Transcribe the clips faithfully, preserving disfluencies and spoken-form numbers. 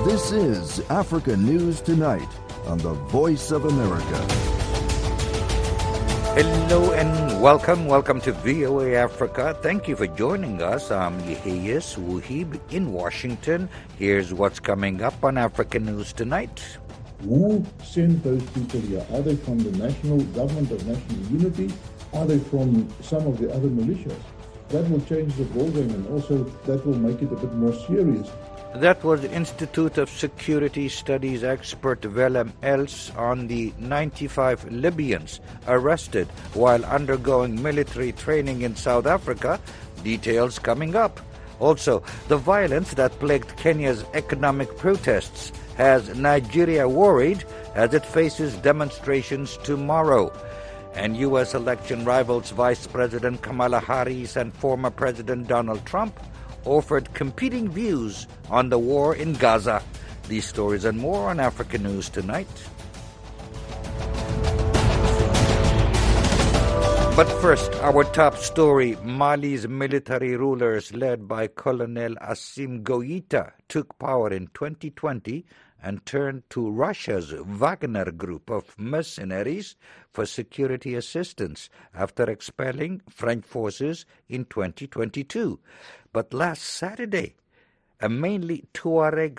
This is Africa News Tonight on the Voice of America. Hello and welcome. Welcome to V O A Africa. Thank you for joining us. I'm Yeheyes Wuhib in Washington. Here's what's coming up on Africa News Tonight. Who sent those people here? Are they from the National Government of National Unity? Are they from some of the other militias? That will change the ballgame, and also that will make it a bit more serious. That was the Institute of Security Studies expert Willem Els on the ninety-five Libyans arrested while undergoing military training in South Africa. Details coming up. Also, the violence that plagued Kenya's economic protests has Nigeria worried as it faces demonstrations tomorrow. And U S election rivals Vice President Kamala Harris and former President Donald Trump offered competing views on the war in Gaza. These stories and more on Africa News Tonight. But first, our top story. Mali's military rulers led by Colonel Assimi Goïta took power in twenty twenty and turned to Russia's Wagner group of mercenaries for security assistance after expelling French forces in twenty twenty-two. But last Saturday, a mainly Tuareg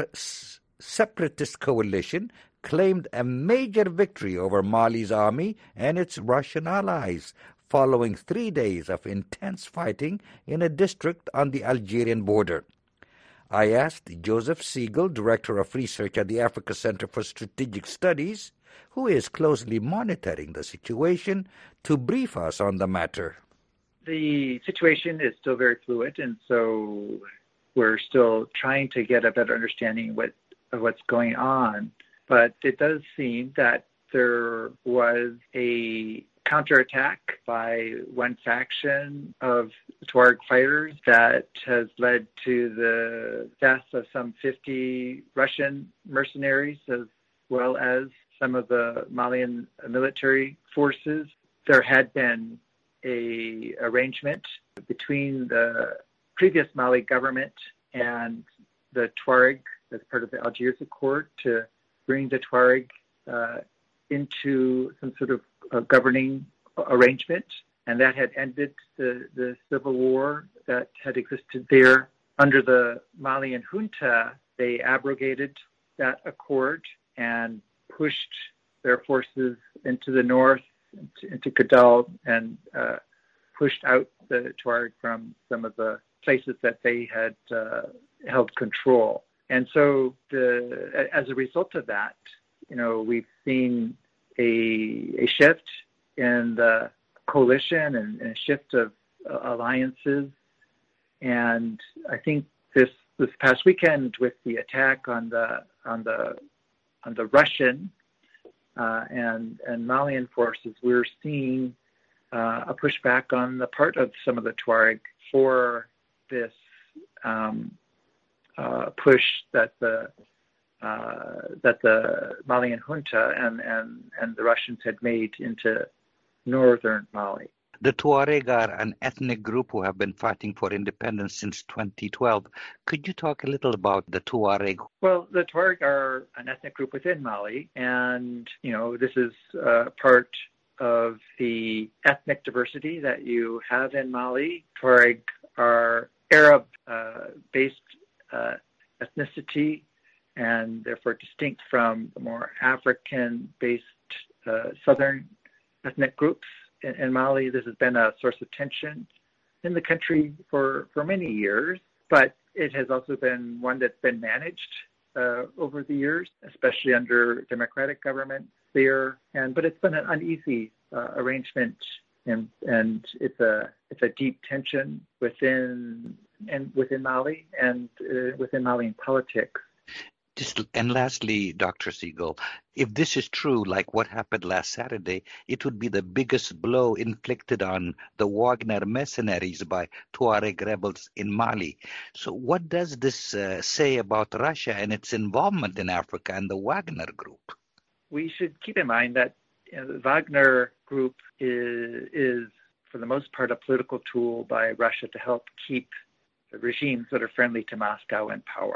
separatist coalition claimed a major victory over Mali's army and its Russian allies, following three days of intense fighting in a district on the Algerian border. I asked Joseph Siegel, Director of Research at the Africa Center for Strategic Studies, who is closely monitoring the situation, to brief us on the matter. The situation is still very fluid, and so we're still trying to get a better understanding what, of what's going on. But it does seem that there was a counterattack by one faction of Tuareg fighters that has led to the death of some fifty Russian mercenaries, as well as some of the Malian military forces. There had been a arrangement between the previous Mali government and the Tuareg as part of the Algiers Accord to bring the Tuareg uh, into some sort of uh, governing arrangement, and that had ended the, the civil war that had existed there. Under the Malian junta, they abrogated that accord and pushed their forces into the north, into, into Kidal, and uh, pushed out the Tuareg from some of the places that they had uh, held control. And so the, as a result of that, you know, we've seen a, a shift in the coalition and, and a shift of uh, alliances. And I think this this past weekend, with the attack on the on the on the Russian uh, and and Malian forces, we're seeing uh, a pushback on the part of some of the Tuareg for this um, uh, push that the uh, that the Malian junta and, and, and the Russians had made into northern Mali. The Tuareg are an ethnic group who have been fighting for independence since twenty twelve. Could you talk a little about the Tuareg? Well, the Tuareg are an ethnic group within Mali, and, you know, this is uh, part of the ethnic diversity that you have in Mali. Tuareg are Arab-based uh, uh, ethnicity, and therefore distinct from the more African-based uh, southern ethnic groups in, in Mali. This has been a source of tension in the country for, for many years, but it has also been one that's been managed uh, over the years, especially under democratic government there. And but it's been an uneasy uh, arrangement, and and it's a it's a deep tension within and within Mali and uh, within Malian politics. Just, and lastly, Doctor Siegel, if this is true, like what happened last Saturday, it would be the biggest blow inflicted on the Wagner mercenaries by Tuareg rebels in Mali. So what does this uh, say about Russia and its involvement in Africa and the Wagner group? We should keep in mind that, you know, the Wagner group is, is, for the most part, a political tool by Russia to help keep the regimes that are friendly to Moscow in power.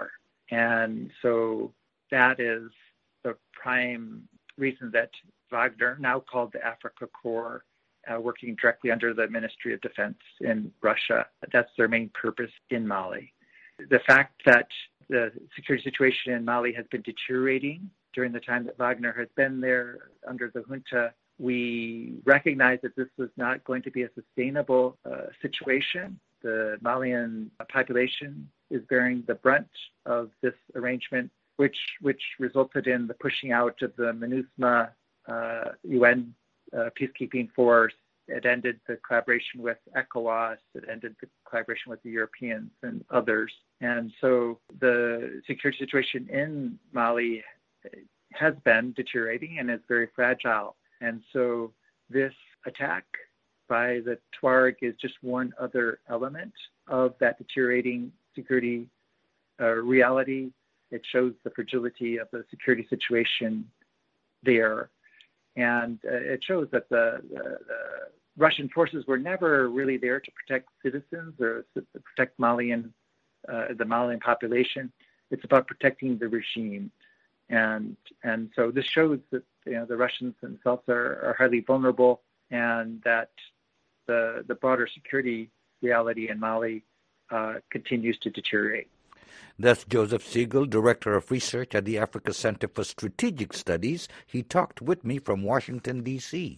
And so that is the prime reason that Wagner, now called the Africa Corps, uh, working directly under the Ministry of Defense in Russia, that's their main purpose in Mali. The fact that the security situation in Mali has been deteriorating during the time that Wagner has been there under the junta, we recognize that this was not going to be a sustainable uh, situation. The Malian population is bearing the brunt of this arrangement, which which resulted in the pushing out of the MINUSMA uh, U N uh, peacekeeping force. It ended the collaboration with ECOWAS. It ended the collaboration with the Europeans and others. And so the security situation in Mali has been deteriorating and is very fragile. And so this attack by the Tuareg is just one other element of that deteriorating security uh, reality. It shows the fragility of the security situation there. And uh, it shows that the, the, the Russian forces were never really there to protect citizens or to protect Malian, uh, the Malian population. It's about protecting the regime. And and so this shows that, you know, the Russians themselves are, are highly vulnerable, and that the the broader security reality in Mali uh, continues to deteriorate. That's Joseph Siegel, Director of Research at the Africa Center for Strategic Studies. He talked with me from Washington, D C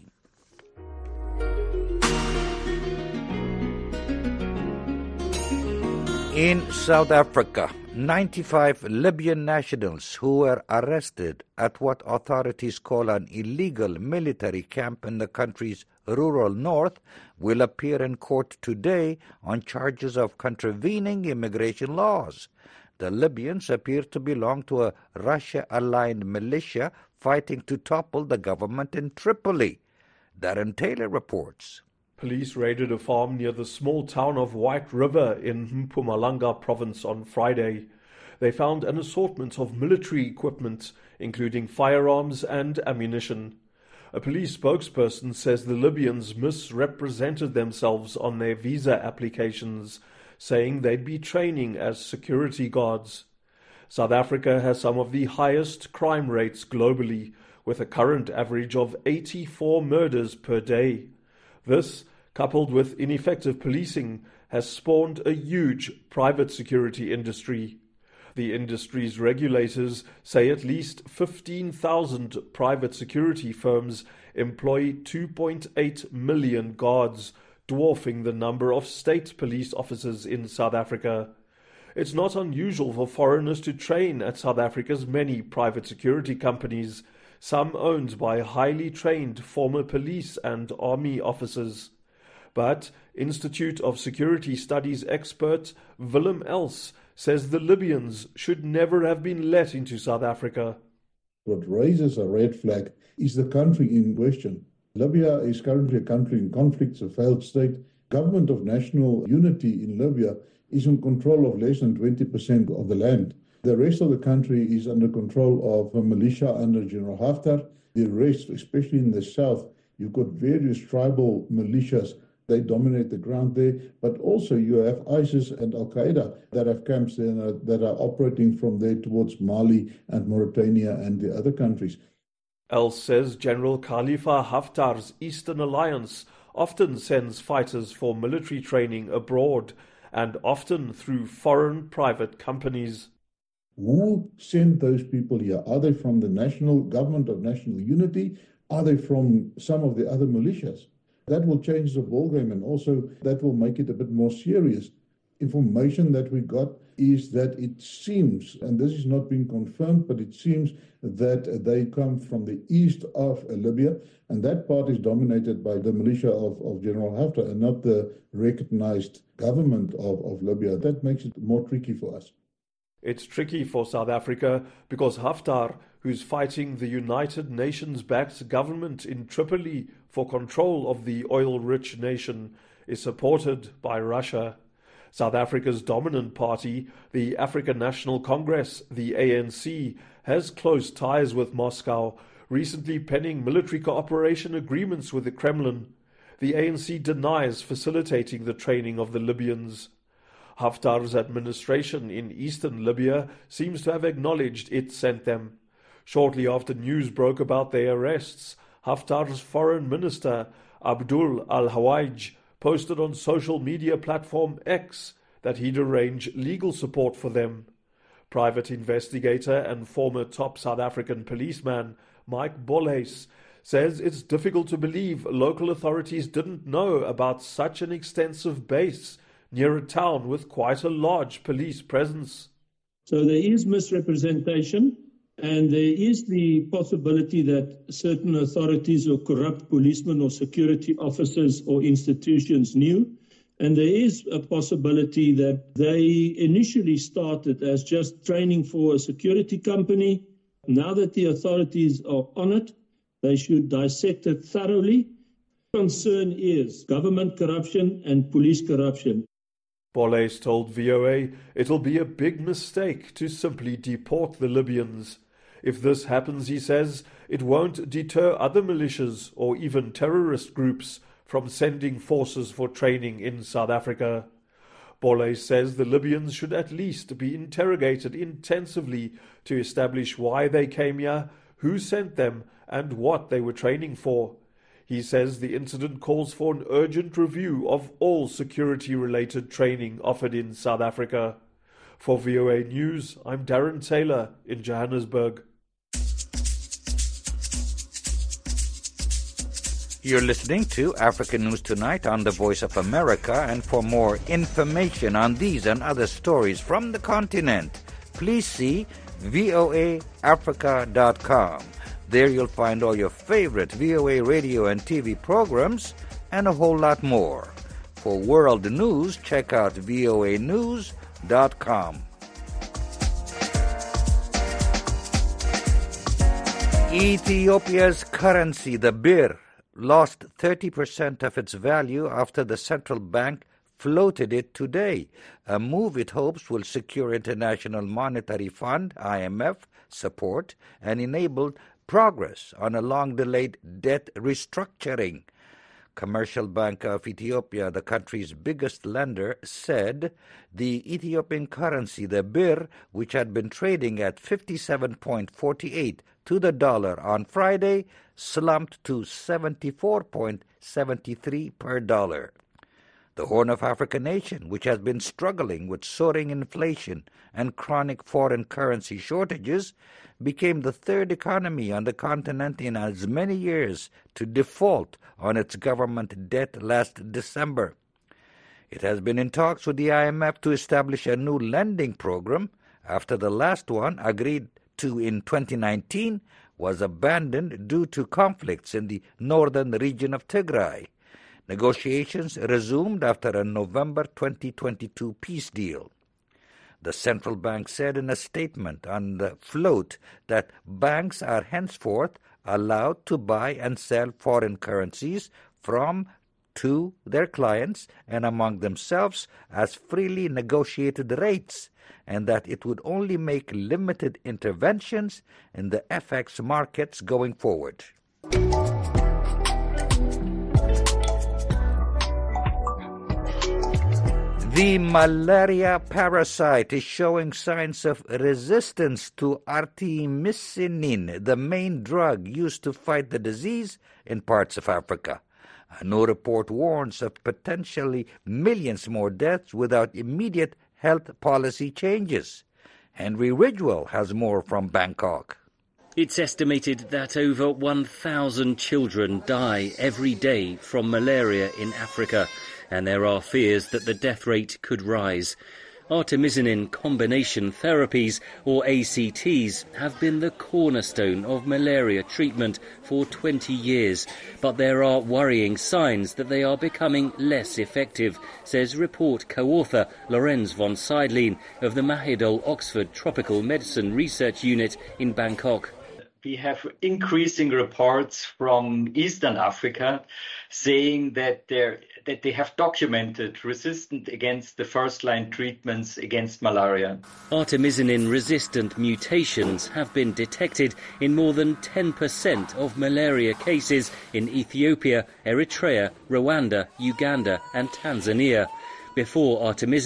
In South Africa, ninety-five Libyan nationals who were arrested at what authorities call an illegal military camp in the country's rural north will appear in court today on charges of contravening immigration laws. The Libyans appear to belong to a Russia-aligned militia fighting to topple the government in Tripoli. Darren Taylor reports. Police raided a farm near the small town of White River in Mpumalanga province on Friday. They found an assortment of military equipment, including firearms and ammunition. A police spokesperson says the Libyans misrepresented themselves on their visa applications, saying they'd be training as security guards. South Africa has some of the highest crime rates globally, with a current average of eighty-four murders per day. This, coupled with ineffective policing, has spawned a huge private security industry. The industry's regulators say at least fifteen thousand private security firms employ two point eight million guards, dwarfing the number of state police officers in South Africa. It's not unusual for foreigners to train at South Africa's many private security companies, some owned by highly trained former police and army officers. But Institute of Security Studies expert Willem Els says the Libyans should never have been let into South Africa. What raises a red flag is the country in question. Libya is currently a country in conflict, a failed state. Government of national unity in Libya is in control of less than twenty percent of the land. The rest of the country is under control of a militia under General Haftar. The rest, especially in the south, you've got various tribal militias. They dominate the ground there. But also you have ISIS and Al-Qaeda that have camps there that are operating from there towards Mali and Mauritania and the other countries. Els says General Khalifa Haftar's Eastern Alliance often sends fighters for military training abroad, and often through foreign private companies. Who sent those people here? Are they from the National Government of National Unity? Are they from some of the other militias? That will change the ballgame, and also that will make it a bit more serious. Information that we got is that it seems, and this is not being confirmed, but it seems that they come from the east of Libya, and that part is dominated by the militia of, of General Haftar and not the recognized government of, of Libya. That makes it more tricky for us. It's tricky for South Africa because Haftar, who's fighting the United Nations-backed government in Tripoli for control of the oil-rich nation, is supported by Russia. South Africa's dominant party, the African National Congress, the A N C, has close ties with Moscow, recently penning military cooperation agreements with the Kremlin. The A N C denies facilitating the training of the Libyans. Haftar's administration in eastern Libya seems to have acknowledged it sent them. Shortly after news broke about their arrests, Haftar's foreign minister, Abdul al-Hawaj, posted on social media platform X that he'd arrange legal support for them. Private investigator and former top South African policeman Mike Bolhuis says it's difficult to believe local authorities didn't know about such an extensive base near a town with quite a large police presence. So there is misrepresentation, and there is the possibility that certain authorities or corrupt policemen or security officers or institutions knew. And there is a possibility that they initially started as just training for a security company. Now that the authorities are on it, they should dissect it thoroughly. Concern is government corruption and police corruption. Bolhuis told V O A it'll be a big mistake to simply deport the Libyans. If this happens, he says, it won't deter other militias or even terrorist groups from sending forces for training in South Africa. Bolhuis says the Libyans should at least be interrogated intensively to establish why they came here, who sent them, and what they were training for. He says the incident calls for an urgent review of all security-related training offered in South Africa. For V O A News, I'm Darren Taylor in Johannesburg. You're listening to African News Tonight on the Voice of America, and for more information on these and other stories from the continent, please see V O A Africa dot com. There you'll find all your favorite V O A radio and T V programs and a whole lot more. For world news, check out V O A news dot com. Ethiopia's currency, the birr, lost thirty percent of its value after the central bank floated it today, a move it hopes will secure International Monetary Fund, I M F, support and enable progress on a long-delayed debt restructuring. Commercial Bank of Ethiopia, the country's biggest lender, said the Ethiopian currency, the birr, which had been trading at fifty-seven point four eight to the dollar on Friday, slumped to seventy-four point seven three per dollar. The Horn of Africa nation, which has been struggling with soaring inflation and chronic foreign currency shortages, became the third economy on the continent in as many years to default on its government debt last December. It has been in talks with the I M F to establish a new lending program after the last one, agreed to in twenty nineteen, was abandoned due to conflicts in the northern region of Tigray. Negotiations resumed after a November twenty twenty-two peace deal. The central bank said in a statement on the float that banks are henceforth allowed to buy and sell foreign currencies from to their clients and among themselves as freely negotiated rates, and that it would only make limited interventions in the F X markets going forward. The malaria parasite is showing signs of resistance to artemisinin, the main drug used to fight the disease in parts of Africa. A new report warns of potentially millions more deaths without immediate health policy changes. Henry Ridgewell has more from Bangkok. It's estimated that over one thousand children die every day from malaria in Africa, and there are fears that the death rate could rise. Artemisinin combination therapies, or A C Ts, have been the cornerstone of malaria treatment for twenty years, but there are worrying signs that they are becoming less effective, says report co-author Lorenz von Seidlin of the Mahidol Oxford Tropical Medicine Research Unit in Bangkok. We have increasing reports from Eastern Africa saying that, that they have documented resistance against the first-line treatments against malaria. Artemisinin-resistant mutations have been detected in more than ten percent of malaria cases in Ethiopia, Eritrea, Rwanda, Uganda and Tanzania. Before artemisinin,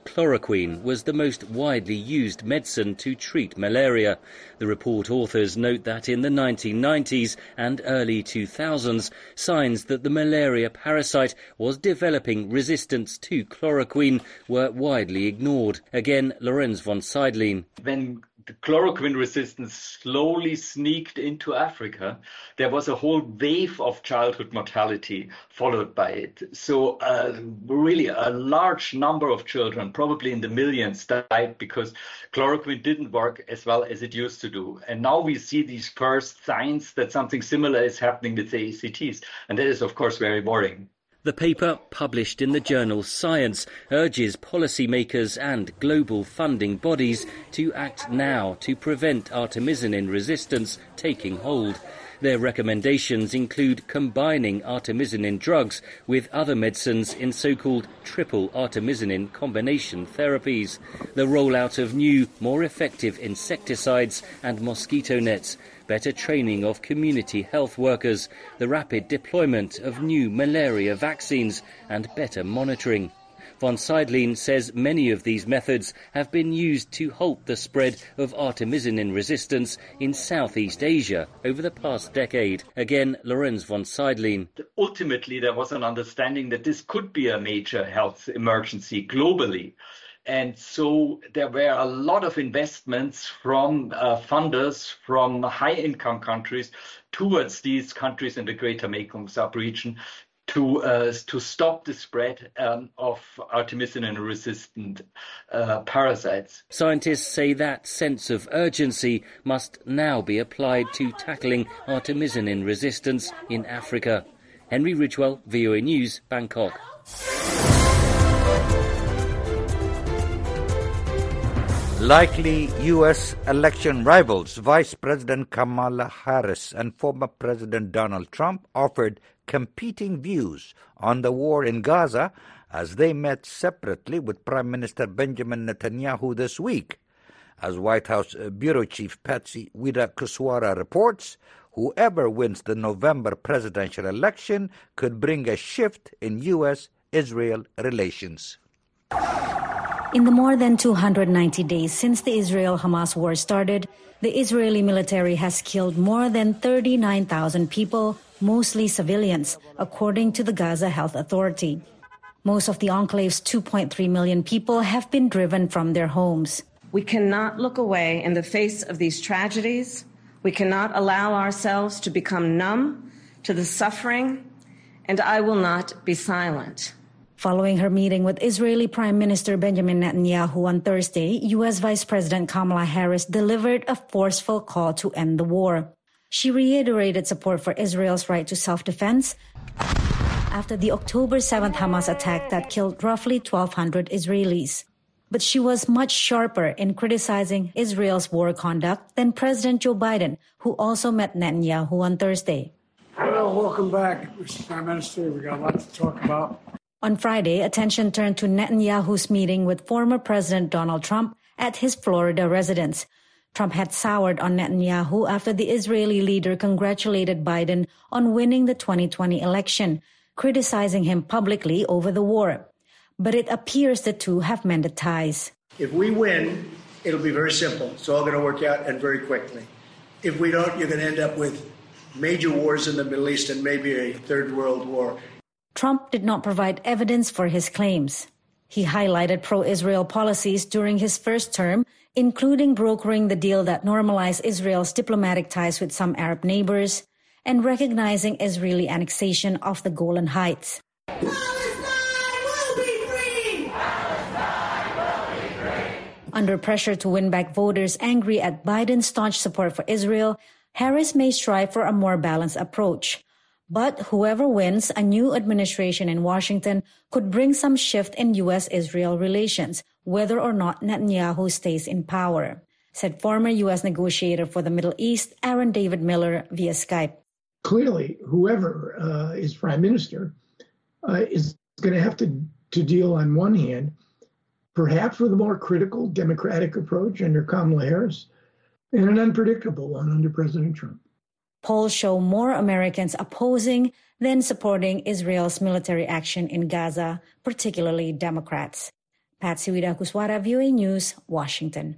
Chloroquine was the most widely used medicine to treat malaria. The report authors note that in the nineteen nineties and early two thousands, signs that the malaria parasite was developing resistance to chloroquine were widely ignored. Again, Lorenz von Seidlin. When the chloroquine resistance slowly sneaked into Africa, there was a whole wave of childhood mortality followed by it. So uh, really a large number of children, probably in the millions, died because chloroquine didn't work as well as it used to do. And now we see these first signs that something similar is happening with the A C Ts. And that is, of course, very worrying. The paper, published in the journal Science, urges policymakers and global funding bodies to act now to prevent artemisinin resistance taking hold. Their recommendations include combining artemisinin drugs with other medicines in so-called triple artemisinin combination therapies, the rollout of new, more effective insecticides and mosquito nets, better training of community health workers, the rapid deployment of new malaria vaccines and better monitoring. Von Seidlin says many of these methods have been used to halt the spread of artemisinin resistance in Southeast Asia over the past decade. Again, Lorenz von Seidlin. Ultimately, there was an understanding that this could be a major health emergency globally. And so there were a lot of investments from uh, funders from high-income countries towards these countries in the Greater Mekong sub-region to uh, to stop the spread um, of artemisinin-resistant uh, parasites. Scientists say that sense of urgency must now be applied to tackling artemisinin resistance in Africa. Henry Ridgwell, V O A News, Bangkok. Likely U S election rivals, Vice President Kamala Harris and former President Donald Trump offered competing views on the war in Gaza as they met separately with Prime Minister Benjamin Netanyahu this week. As White House Bureau Chief Patsy Widakuswara reports, whoever wins the November presidential election could bring a shift in U S Israel relations. In the more than two hundred ninety days since the Israel-Hamas war started, the Israeli military has killed more than thirty-nine thousand people, mostly civilians, according to the Gaza Health Authority. Most of the enclave's two point three million people have been driven from their homes. We cannot look away in the face of these tragedies. We cannot allow ourselves to become numb to the suffering, and I will not be silent. Following her meeting with Israeli Prime Minister Benjamin Netanyahu on Thursday, U S Vice President Kamala Harris delivered a forceful call to end the war. She reiterated support for Israel's right to self-defense after the October seventh Hamas attack that killed roughly twelve hundred Israelis. But she was much sharper in criticizing Israel's war conduct than President Joe Biden, who also met Netanyahu on Thursday. Well, welcome back, Mister Prime Minister. We got a lot to talk about. On Friday, attention turned to Netanyahu's meeting with former President Donald Trump at his Florida residence. Trump had soured on Netanyahu after the Israeli leader congratulated Biden on winning the twenty twenty election, criticizing him publicly over the war. But it appears the two have mended ties. If we win, it'll be very simple. It's all going to work out and very quickly. If we don't, you're going to end up with major wars in the Middle East and maybe a third world war. Trump did not provide evidence for his claims. He highlighted pro-Israel policies during his first term, including brokering the deal that normalized Israel's diplomatic ties with some Arab neighbors and recognizing Israeli annexation of the Golan Heights. Palestine will be free! Palestine will be free! Under pressure to win back voters angry at Biden's staunch support for Israel, Harris may strive for a more balanced approach. But whoever wins, a new administration in Washington could bring some shift in U S Israel relations, whether or not Netanyahu stays in power, said former U S negotiator for the Middle East, Aaron David Miller, via Skype. Clearly, whoever uh, is prime minister uh, is going to have to, to deal on one hand, perhaps with a more critical democratic approach under Kamala Harris, and an unpredictable one under President Trump. Polls show more Americans opposing than supporting Israel's military action in Gaza, particularly Democrats. Patsy Widakuswara, V O A News, Washington.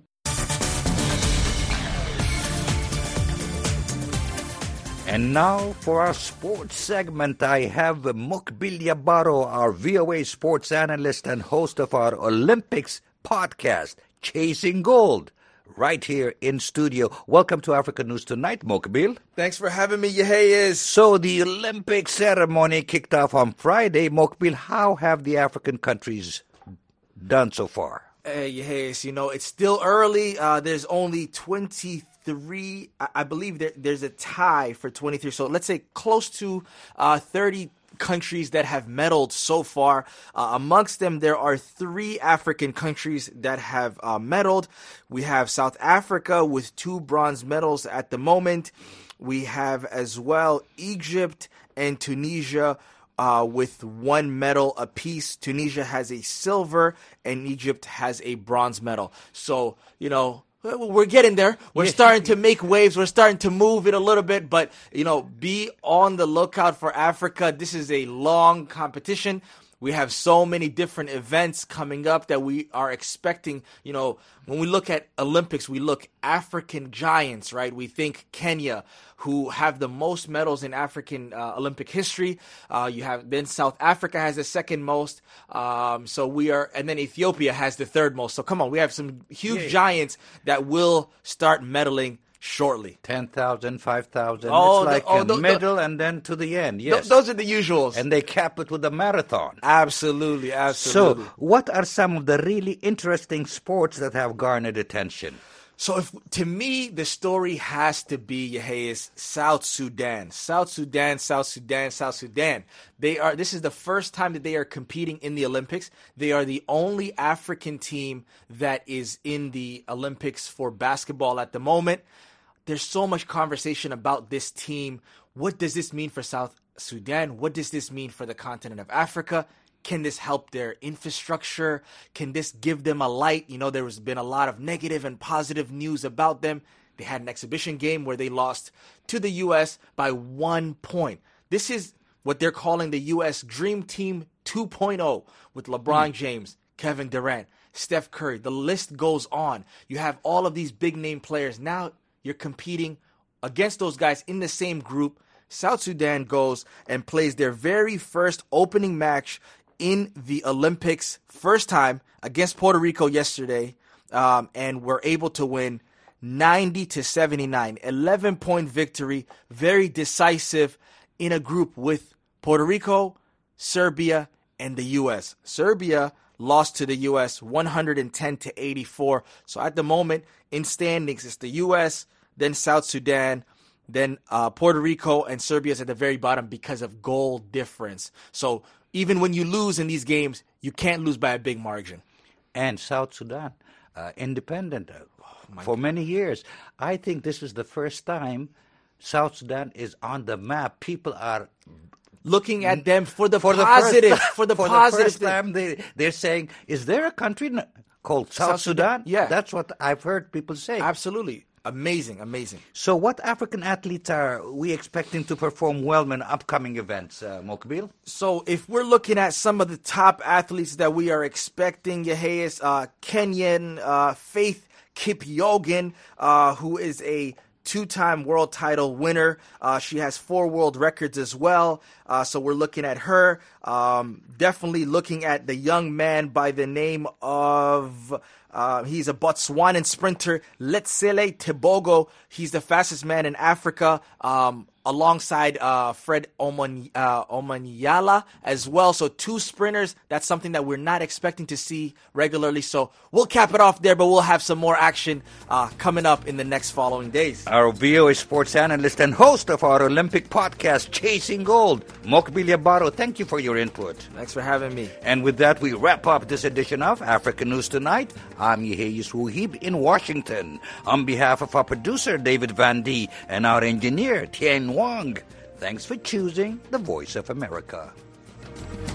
And now for our sports segment, I have Mokbil Yabaro, our V O A sports analyst and host of our Olympics podcast, Chasing Gold, right here in studio. Welcome to Africa News Tonight, Mokbil. Thanks for having me, Yeheyes. So the Olympic ceremony kicked off on Friday. Mokbil, how have the African countries done so far? Hey, Yeheyes, you know, it's still early. Uh, there's only twenty-three, I believe there, there's a tie for twenty-three. So let's say close to uh, thirty countries that have medaled so far. Uh, amongst them, there are three African countries that have uh, medaled. We have South Africa with two bronze medals at the moment. We have as well Egypt and Tunisia uh, with one medal apiece. Tunisia has a silver and Egypt has a bronze medal. So, you know, we're getting there. We're starting to make waves. We're starting to move it a little bit. But, you know, be on the lookout for Africa. This is a long competition. We have so many different events coming up that we are expecting. You know, when we look at Olympics, we look African giants, right? We think Kenya, who have the most medals in African uh, Olympic history. Uh, you have then South Africa has the second most. Um, so we are, and then Ethiopia has the third most. So come on, we have some huge yeah. giants that will start medaling shortly. ten thousand, five thousand. Oh, it's like the, oh, a the, middle the, and then to the end. Yes. Th- those are the usuals. And they cap it with a marathon. Absolutely, absolutely. So what are some of the really interesting sports that have garnered attention? So if, to me, the story has to be, Yeheyes, South Sudan. South Sudan, South Sudan, South Sudan. They are. This is the first time that they are competing in the Olympics. They are the only African team that is in the Olympics for basketball at the moment. There's so much conversation about this team. What does this mean for South Sudan? What does this mean for the continent of Africa? Can this help their infrastructure? Can this give them a light? You know, there has been a lot of negative and positive news about them. They had an exhibition game where they lost to the U S by one point. This is what they're calling the U S Dream Team two point oh with LeBron mm. James, Kevin Durant, Steph Curry. The list goes on. You have all of these big name players. Now you're competing against those guys in the same group. South Sudan goes and plays their very first opening match in the Olympics, first time against Puerto Rico yesterday, um, and were able to win ninety to seventy-nine, eleven point victory, very decisive in a group with Puerto Rico, Serbia, and the U S. Serbia lost to the U S one hundred ten to eighty-four. So at the moment in standings, it's the U S, then South Sudan, then uh, Puerto Rico, and Serbia's at the very bottom because of goal difference. So even when you lose in these games, you can't lose by a big margin. And South Sudan, uh, independent uh, oh, for God. many years. I think this is the first time South Sudan is on the map. People are looking at them for the for positive. The first, for the for positive. the first time, they, they're saying, is there a country called South, South Sudan? Sudan? Yeah. That's what I've heard people say. Absolutely. Amazing, amazing. So what African athletes are we expecting to perform well in upcoming events, uh, Mokbil? So if we're looking at some of the top athletes that we are expecting, Yeheyes, uh, Kenyan uh, Faith Kipyegon, uh, who is a two-time world title winner. Uh, she has four world records as well. Uh, so we're looking at her. Um, definitely looking at the young man by the name of... Uh, he's a Botswanan sprinter, Letsele Tebogo. He's the fastest man in Africa, um, alongside uh, Fred Omon, uh, Omanyala as well. So two sprinters. That's something that we're not expecting to see regularly. So we'll cap it off there, but we'll have some more action uh, coming up in the next following days. Our V O A sports analyst and host of our Olympic podcast, Chasing Gold, Mokbil Yabaro, thank you for your input. Thanks for having me. And with that, we wrap up this edition of Africa News Tonight. I'm Yeheyes Wuhib in Washington. On behalf of our producer, David Van D, and our engineer, Tien Wang, thanks for choosing the Voice of America.